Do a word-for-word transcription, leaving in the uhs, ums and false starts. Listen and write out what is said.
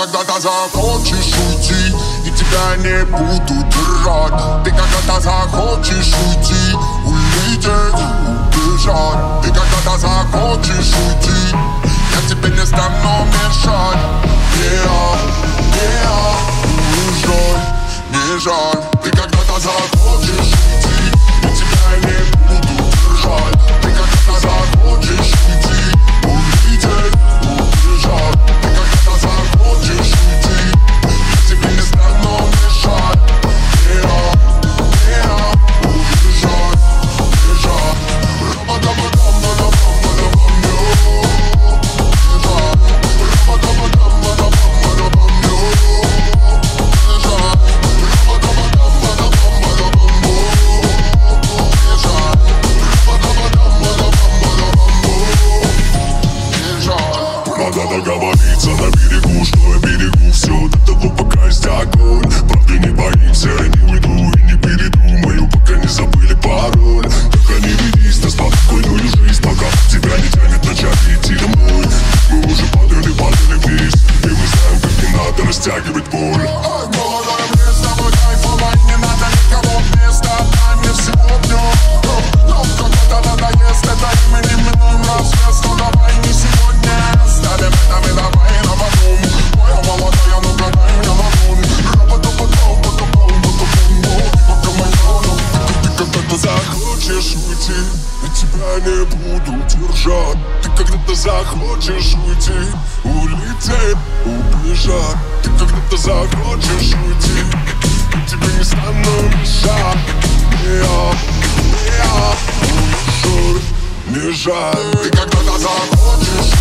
когда-то захочешь уйти, и тебя не буду держать. Ты когда-то захочешь уйти, улететь, убежать. Ты когда-то захочешь уйти, я тебе не стану мешать. Yeah, yeah, уезжай, не жаль. Ты когда-то захочешь уйти, и тебя не буду держать. Ты когда-то захочешь уйти, улететь, убежать. Ты когда-то захочешь уйти, я тебе не стану мешать. Yeah, yeah, уезжай, бежать. Надо договориться на берегу, что я берегу все до того, пока есть огонь. Правда не боимся, я не уйду и не передумаю, пока не забыли пароль. Только не ведись на спокойную жизнь, пока тебя не тянет начать идти домой. Мы уже падали, падали вниз, и мы знаем, как не надо растягивать боль. Молодой, мне с тобой кайфово, и не надо никого вместо нами всего днем. Но когда-то надоест это именем минуем развес, но давай не сегодня. Ставим это мы давай на потом. Моя молодая, ну-ка дай мне ладонь. Ты когда-то захочешь уйти, я тебя не буду держать. Ты когда-то захочешь уйти, улететь, убежать. Ты когда-то захочешь уйти, я тебе не стану мешать. Я, я, уезжай, не жаль. Ты когда-то захочешь